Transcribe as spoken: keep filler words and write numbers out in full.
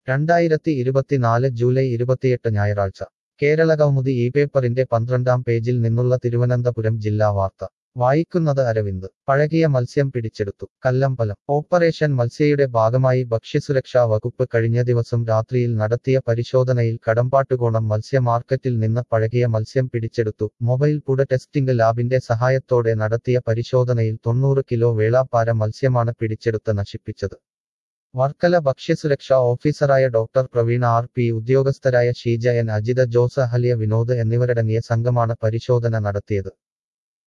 രണ്ടായിരത്തി ഇരുപത്തിനാല് ജൂലൈ ഇരുപത്തിയെട്ട് ഞായറാഴ്ച കേരളകൗമുദി ഈ പേപ്പറിന്റെ പന്ത്രണ്ടാം പേജിൽ നിന്നുള്ള തിരുവനന്തപുരം ജില്ലാ വാർത്ത വായിക്കുന്നത് അരവിന്ദ് പഴകിയ മത്സ്യം പിടിച്ചെടുത്തു കല്ലമ്പലം ഓപ്പറേഷൻ മത്സ്യയുടെ ഭാഗമായി ഭക്ഷ്യസുരക്ഷാ വകുപ്പ് കഴിഞ്ഞ ദിവസം രാത്രിയിൽ നടത്തിയ പരിശോധനയിൽ കടമ്പാട്ടുകോണം മത്സ്യ മാർക്കറ്റിൽ നിന്ന് പഴകിയ മത്സ്യം പിടിച്ചെടുത്തു മൊബൈൽ ഫുഡ് ടെസ്റ്റിംഗ് ലാബിന്റെ സഹായത്തോടെ നടത്തിയ പരിശോധനയിൽ തൊണ്ണൂറ് കിലോ വേളാപ്പാര മത്സ്യമാണ് പിടിച്ചെടുത്ത് നശിപ്പിച്ചത് വർക്കല ഭക്ഷ്യസുരക്ഷാ ഓഫീസറായ ഡോക്ടർ പ്രവീണ ആർ പി ഉദ്യോഗസ്ഥരായ ഷീജ എൻ അജിത ജോസ് അഹല്യ വിനോദ് എന്നിവരടങ്ങിയ സംഘമാണ് പരിശോധന നടത്തിയത്